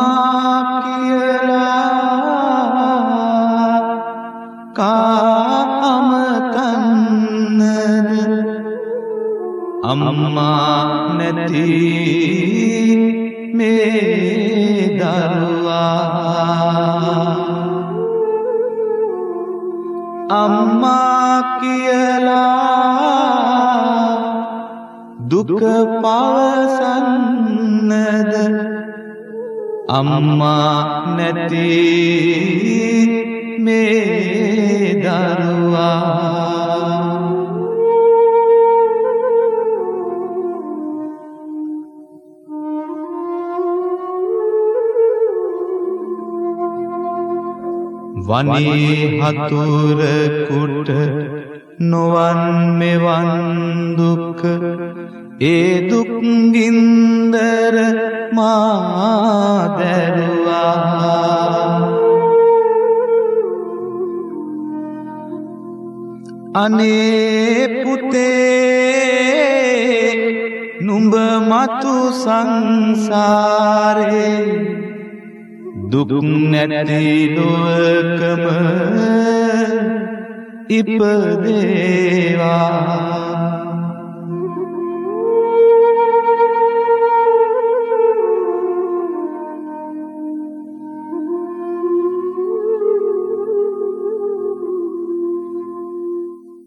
කියලා කාමතන්නද අම්මා නැති මේ දරුවා අම්මා කියලා දුක පවසන්නද අම්මා නැති මේ දරුවා වනේ හතුරකුට නොවන් මෙවන් දුක් ඒ දුක් ගින්දර මා දැරුවා අනේ පුතේ නුඹ මතු සංසාරේ දුක් නැති ලෝකම ඉපදේවා